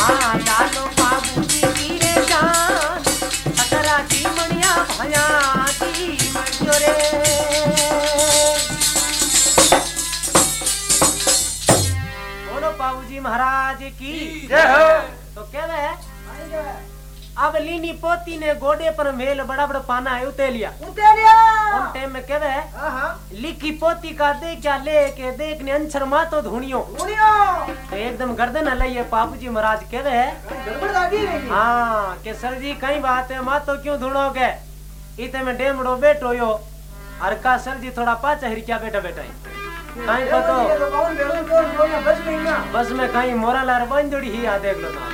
हाँ डालो बाबूजी गिरे जान सकरा की मणिया भया की मणियो रे। बोलो बाबूजी महाराज की जय हो। तो कह रहे अब लीनी पोती ने गोडे पर मेल बड़ा बड़ा पाना है उतेलिया उन टाइम में कह रहे लिखी पोती का देख क्या लेके देखने अंछर मा तो धुनियो तो एकदम गर्दन हलाइए बाबूजी महाराज कह रहे हाँ के सर जी कई बात है मा तो क्यों धुनोगे इतने में डेमड़ो बैठो यो और का सर जी थोड़ा पाचा हिर क्या बैठा बैठा है कहीं बस में कहीं मोरा लार बन जोड़ी ही आ देख लो ना।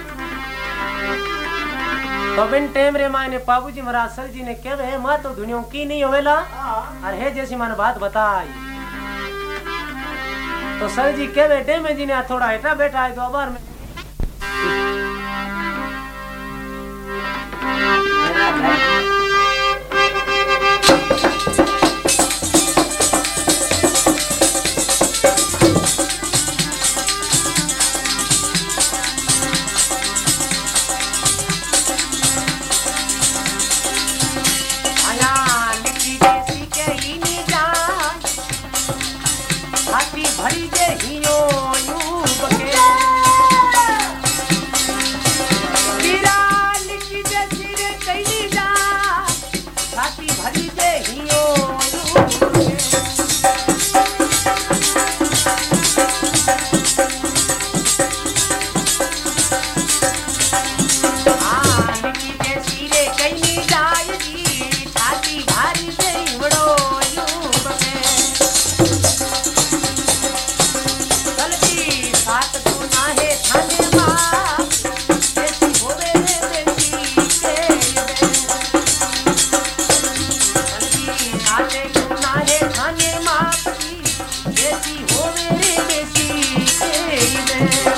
तो बिन टेम रे मायने बाबूजी महाराज सर जी ने कह रहे माँ तो दुनिया की नहीं होवेला और है जैसी मैंने बात बताई। तो सर जी कह रहे टेम जी ने थोड़ा हेटा बैठा है दोबार में भरी दे हियो यूं बके विराल की दे सिरे कई जा छाती भरी दे हियो यूं बके आल की दे सिरे कई जाय जी छाती भरी दे बड़ो यूं बके सात गुना है थाने माँ ऐसी होवे रे बेटी के सात गुना है थाने माँ ऐसी होवे रे बेटी के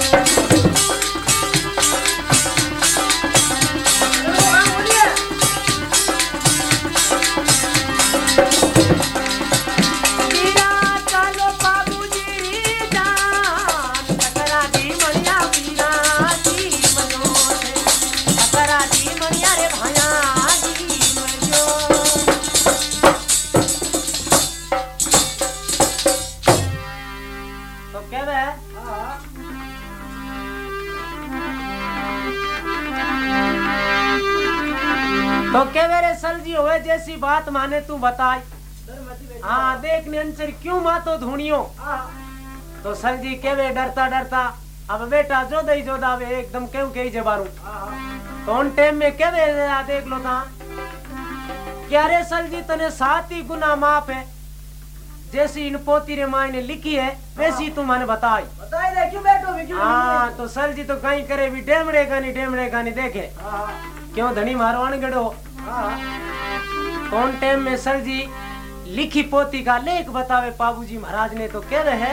तो के मेरे सल जी हुए जैसी बात माने तू बताई हाँ देखने अंचर क्यों मा तो धुनियो तो सल जी के वे डरता डरता अब बेटा जो दई जो दावे एकदम क्यों कही जबारू तो उन टाइम में के वे देख लो था क्या रे सल जी तने 7 ही गुना माफ है जैसी इन पोती रे माँ ने लिखी है वैसी तू मैंने बताई क्यों बैठो हाँ तो सल जी तो कहीं करे भी डेमड़े गानी देखे क्यों धनी मारो अनगढ़ो कौन टाइम में सर जी लिखी पोती का लेख बतावे बाबूजी महाराज ने तो कह रहे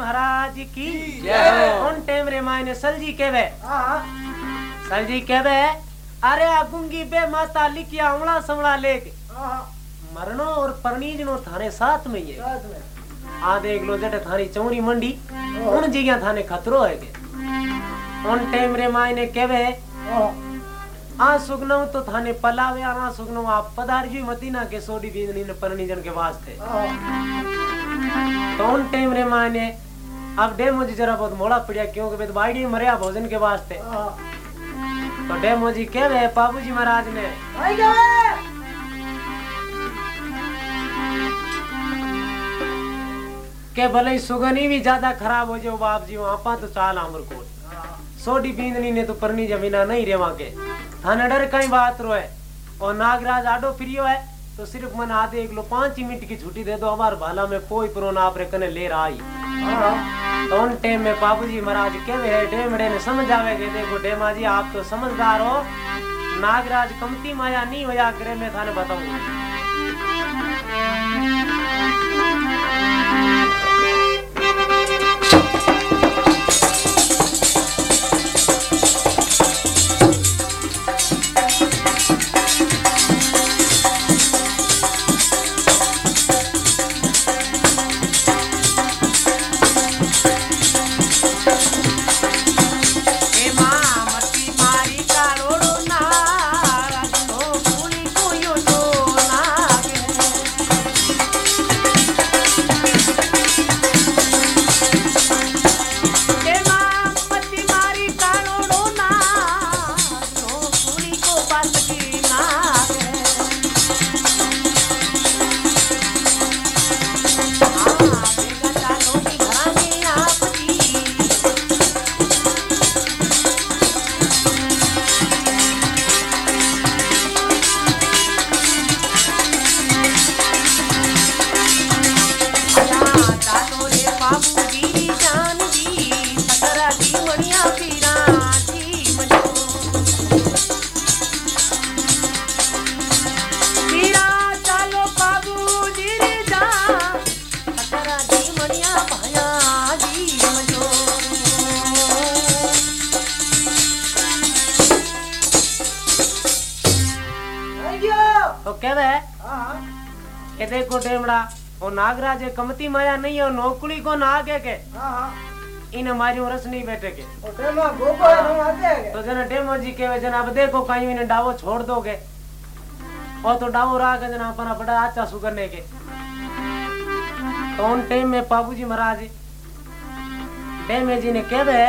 महाराज की जय हो। उन टाइम रे मायने सलजी कहवे सलजी कहवे अरे गुंगी बे माता लिखिया अमला समला लेके मरनो और परनीजनो थाने साथ में ही है। आ देख लो जट थानी चौरी मंडी उन जगह थाने खतरो है के उन टाइम रे मायने कहवे आ सुगनो तो थाने पलावे आ सुगनो आप पधारजी मती ना के सोडी बींदनी ने परनीजन के वास्ते तो उन टाइम रे मायने अब डेमो जी जरा बहुत मोड़ा पड़िया क्योंकि बेद बाइडी मरिया भोजन के वास्ते तो डेमो जी कहवे बाबूजी महाराज ने के भले सुगनी भी ज्यादा खराब हो जाओ बाप जी आपा तो चाल आमर को सोडी बींदनी ने तो परनी जमीना नहीं रेवा के थाने डर कई बात रोए और नागराज आडो प्रियो है तो सिर्फ मन आधे एक लो 5 मिनट की छुट्टी दे दो हमारे भाला में कोई पुरोना आप रे कने ले रहा आई तो उन टाइम में बाबूजी महाराज कहवे डेमड़े ने समझ आवे के देखो डेमा जी आप तो समझदार हो नागराज कमती माया नहीं होया करे मैं थाने बताऊंगा तो कहवे के देखो डेमड़ा वो नागराज कमती माया नहीं है नौकरी को ना आगे के इन हमारी रस नहीं बैठे के तो जना डेमो जी के जना अब देखो कहीं इन्हें डावो छोड़ दोगे और तो डावो रहा के जना अपना बड़ा अच्छा सुगरने के तो उन टाइम में बाबूजी महाराज डेमे जी ने कहवे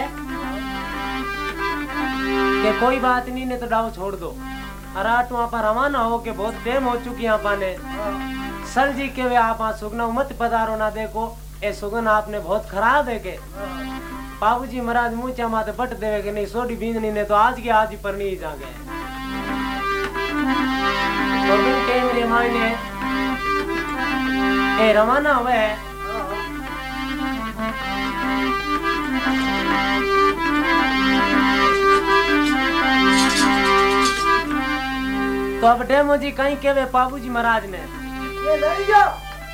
कि कोई बात नहीं ने तो डावो छोड़ दो अराटू आप रवाना हो के बहुत टाइम हो चुकी आपा ने सर जी के वे आप सुगना मत पधारो ना देखो ए सुगन आपने बहुत खराब है के बाबूजी महाराज मुँह माते बट देवे के नहीं सोडी बींदनी ने तो आज के आज ही पर नहीं जा गए तो टाइम रे मायने ए रवाना हुए तो अब डेमो जी कहीं केवे बाबूजी महाराज ने ये ले जाओ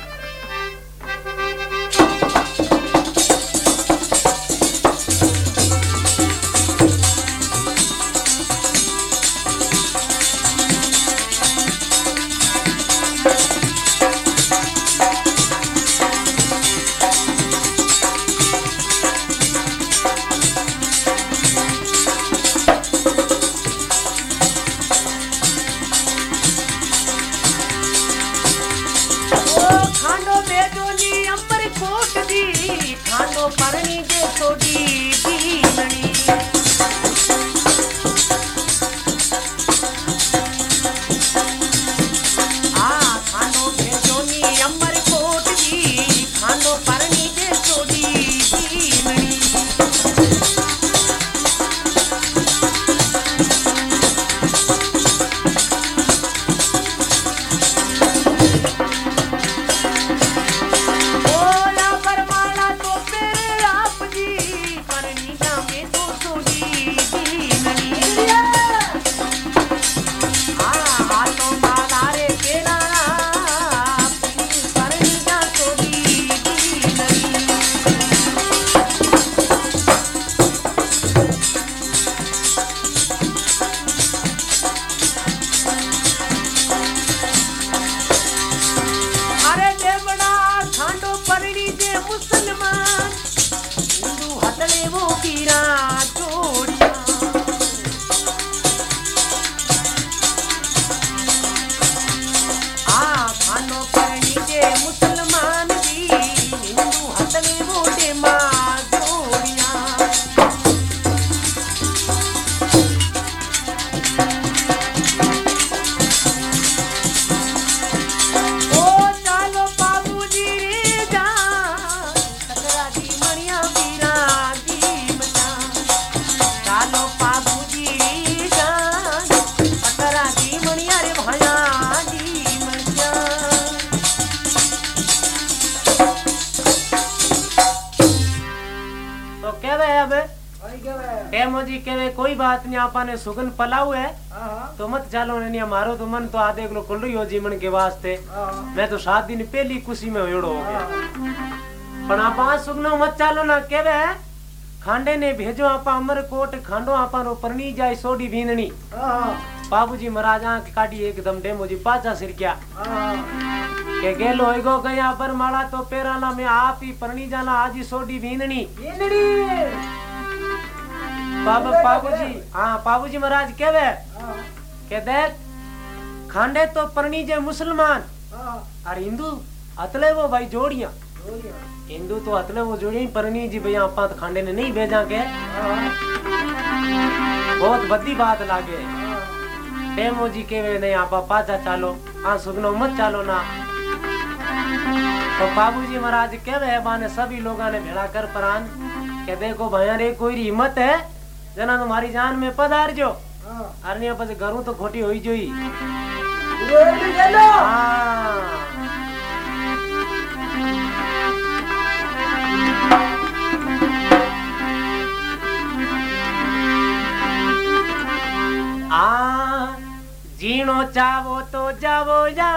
खानो परनी दे सोडी बीमणी खानो भेजोनी अमर कोट दी खानो परनी दे सोडी बीमणी ओला बरमाला तो तेरे आप जी टेमो जी कहे कोई बात नहीं आपा ने सुगन पलाऊ है तो मत चालो नहीं मारो तो मन तो आ देख लो खुल रही हो जीवन के वास्ते मैं तो 7 दिन पहली खुशी में होड़ो हो गया पण आपा सुगनो मत चालो ना केवे खांडे ने भेजो आपा अमरकोट खांडो आपा रो परनी जाय सोडी भीननी बाबूजी महाराज आंख काटी एकदम डेमो जी पाचा सिरक्या के गेलो होइगो गया पर माला तो पेराला में आप ही परनी जाला आजी सोडी भीननी बाबूजी हाँ बाबूजी महाराज केवे के देख खांडे तो परनी जे मुसलमान और हिंदू अतले वो भाई जोड़िया हिंदू तो अतले वो जोड़ी परनी जी भैया आपा तो खांडे ने नहीं भेजा के बहुत बड़ी बात लागे टेमो जी केवे नहीं आपा पाचा चालो हाँ सुगनो मत चालो ना तो बाबूजी महाराज केवे बाने सभी लोगों ने भेड़ा कर परान के देखो भैया रे कोई हिम्मत है जना तुम्हारी जान में पधार जो अरनिया पस घरों तो खोटी होई जोई जीनो चावो तो जावो जा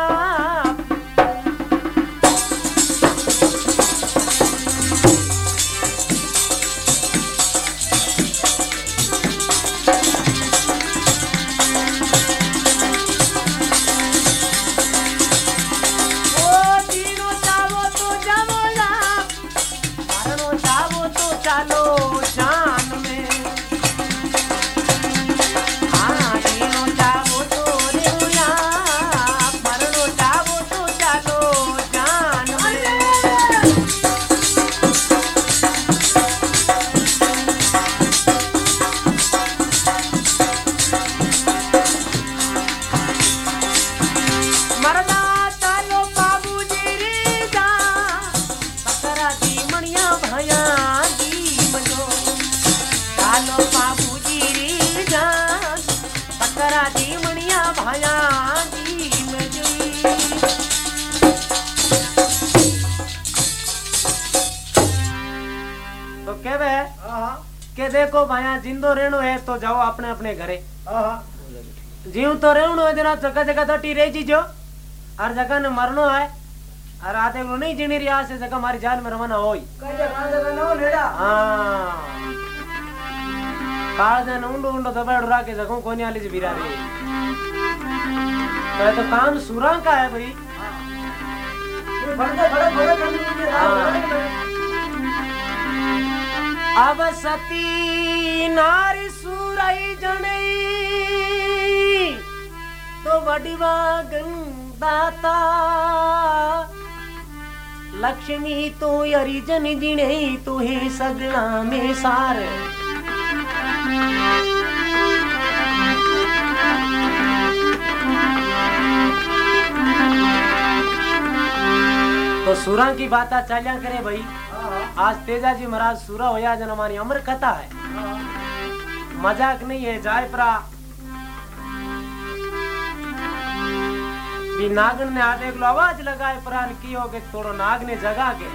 के देखो भाया जिंदो रहनो है तो जाओ अपने अपने घरे जीव तो रहनो है जना जगह जगह तटी रह जी जो हर जगह ने मरनो है और आते को नहीं जीनी रिया से जगह हमारी जान में रवाना होई काल जन उंडो उंडो दबाड़ रा के जगह कोनी आली जी बिरा रे तो काम सुरा का है भाई अब सती नारी सुरई जने तो वडिवा गंदाता लक्ष्मी तो हरिजन जिणे तो है सगला में सार तो सुरा की बात चलिया करे भाई आज तेजा जी महाराज सूरा होया जन हमारी अमर कथा है मजाक नहीं है जायपुरा भी नागन ने आधे किलो आवाज लगाए प्राण की हो के थोड़ो नाग ने जगा के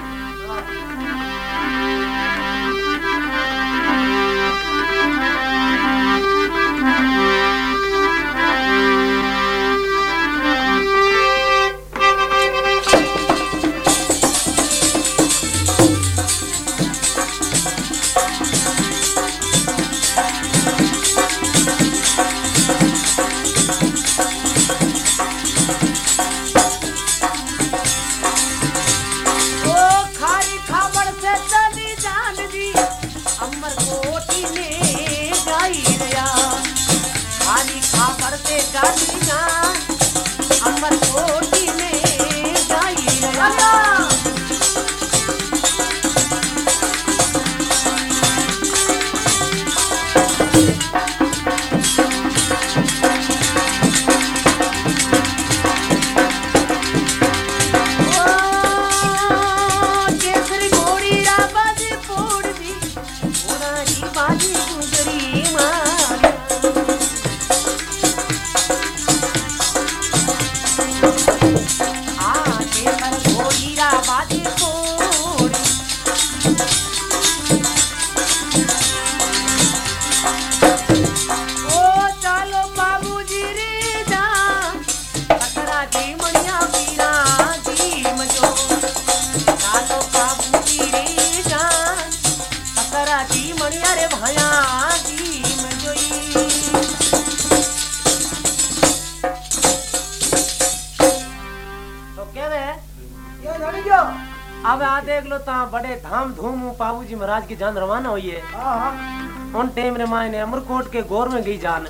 अब आ देख लो ता बड़े धाम धूम बाबू जी महाराज की जान रवाना हुई है। उन टाइम रे माय ने अमरकोट के गोर में गई जान,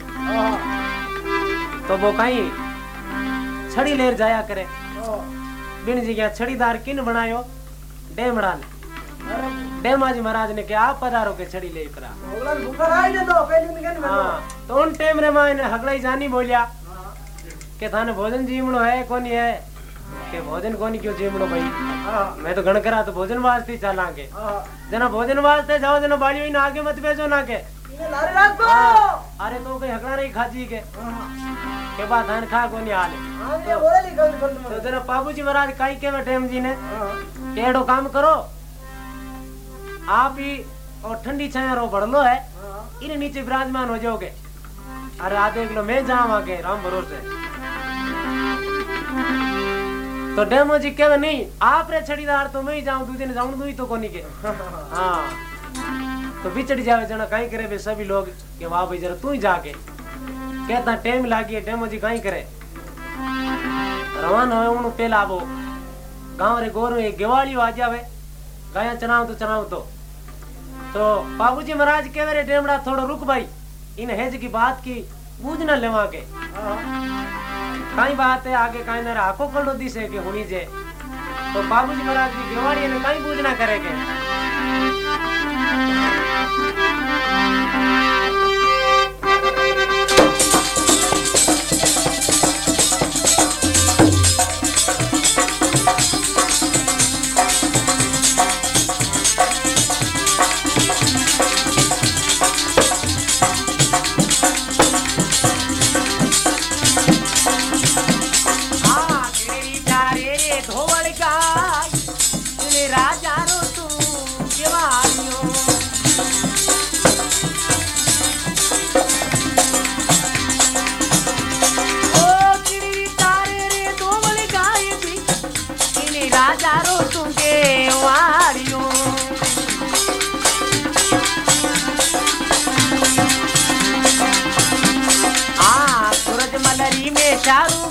तो वो कहीं छड़ी लेर जाया करे। बिन जी क्या छड़ीदार किन बनायो? डेमड़ा ने। डेमा जी महाराज ने क्या आप पधारो के छड़ी ले करा। हाँ, तो उन टाइम रे माय ने हगड़ाई जानी बोलिया के थाने भोजन जीवणो है कोनी है के भोजन कोनी क्यों जीवणो भाई। मैं तो गण करा तो भोजन वास्ते चला के जना भोजन वास्ते जाओ जना बाड़ी हुई ना आगे मत भेजो ना के अरे तो कोई हकड़ा नहीं खाजी के बाद धान खा कोनी हाले। तो जना बाबूजी महाराज काई के टेम जी ने केड़ो काम करो आप ही और ठंडी छाया रो बढ़लो है इन नीचे विराजमान हो जाओगे। अरे आ देख लो मैं जावा के राम भरोसे। तो डेमो जी कहे नहीं आप रे छड़ीदार तो मैं ही जाऊं दूसरे ने जाऊं दूई तो कोनी के। हाँ तो बिछड़ जावे जना कहीं करे बे सभी लोग के वाह भाई जरा तू ही जाके कहता टाइम लागी है। डेमो जी कहीं करे रवाना हो उन पहला वो गांव रे गोर में गेवाड़ी आ जावे गाया चनाव तो बाबूजी महाराज कहे रे डेमड़ा थोड़ा रुक भाई इन हेज की बात की बूझ न लेवा के कई बात है आगे कहीं ना आखो कलो दिसे के हुनी जे। तो बाबूजी महाराज की गेवाड़ी ने कहीं बूझ ना करेगे। चारू